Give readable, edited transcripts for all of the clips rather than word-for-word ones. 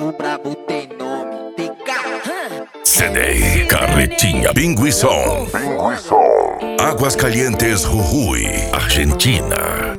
brabo, brabo tem nome. CD Carretinha Pinguição. Águas Calientes, Jujuy, Argentina.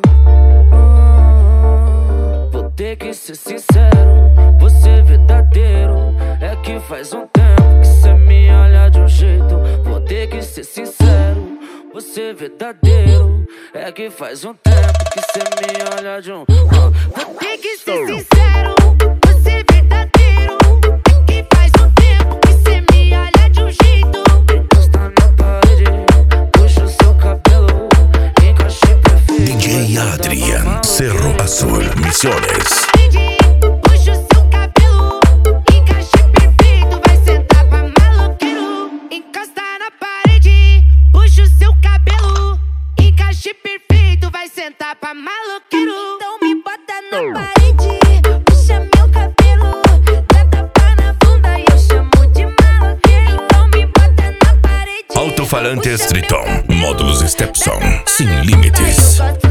Vou ter que ser sincero, você é verdadeiro. É que faz um tempo que cê me olha de um jeito. Vou ter que ser sincero, você é verdadeiro. É que faz um tempo que cê me olha de um. Vou ter que ser sincero, você é verdadeiro. É que faz um tempo que cê me olha de um jeito. Encosta na parede, puxa o seu cabelo, encaixe perfeito. DJ Adrian, Cerro Azul, Misiones. Puxa o seu cabelo, encaixe perfeito, vai sentar pra maloqueiro. Encosta na parede, puxa o seu cabelo, encaixe perfeito, vai sentar pra maloqueiro. Então me bota na parede, puxa meu cabelo, dá tapa na bunda e eu chamo de maloqueiro. Então me bota na parede. Alto-falantes Triton, módulos Stepson, sem limites.